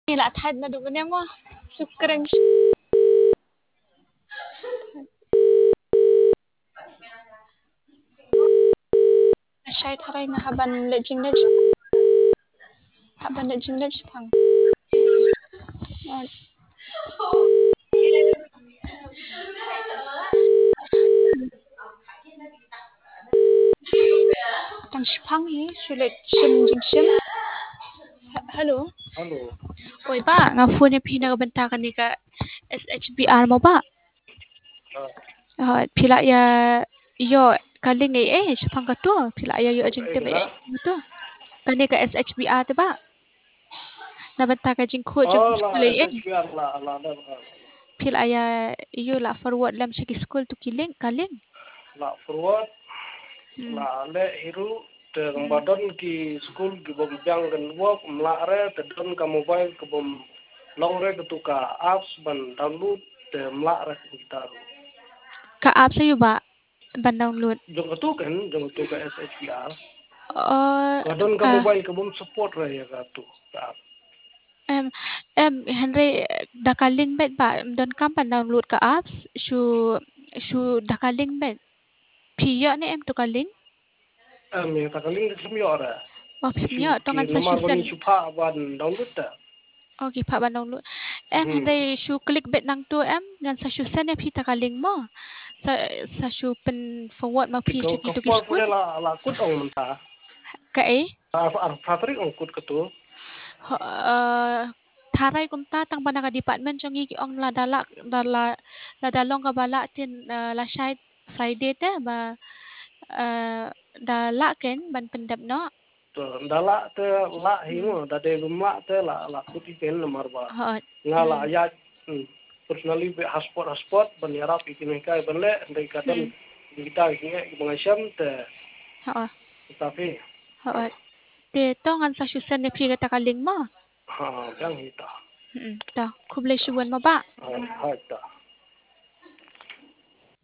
Lah tad na dugo niya mo. Sukreng. Asyay taray na haban lejing lej. Haban lejing lej pang. Tang shipang sulit shim jing shim. Hello. Halo. Oi ba, nga phone niya pinagabantakan ni ka SHBR mo ba? Pila ya iyo kaling shipang ka to. Pila ya yo ajing tebe to. Kani ka SHBR te ba? Nabanta ka jing ko jing school SHBR la. Pila ya iyo la forward lam sa school to kiling kaling. La forward. La le hiru te badon ki school ki bom jang kan work mlare te don ka mobile ke bom longre ke tuka apps ban download te mlare kita. Ka app sa iyo ba? Ban download. Jong tu ka SHBR. Oh, Badon ka mobile ke bom support ra ya ka tu ka app. Henry dakaling bet ba don kam pan download ka apps shu dakaling bet piyo ni to kaling Me takaling sumi ora. oh piyo to ngan sa Nomor shu ko sen ni supa ban download ta. okay pa ban download Henry shu click bet nang to ngan sa shu sen pi takaling mo sa shu pen forward ma pi Ko chu ko to for school la kut ong menta. ka Fatri ong kut ketu. Taray kumta tang panaka department chong gi ong la dalong ka bala tin la shai Friday te ba dala ken ban pendap no Dala te la hingo da de gumla te la kuti ken nomor ba. Ngala ya personally be hotspot ban yarap ikin kai ban le ndai kadon kita nge bangasam te tapi te to ngan sa shusen ne phi ka takaling mo bang hita ta kublai shuwan mo ba ha ta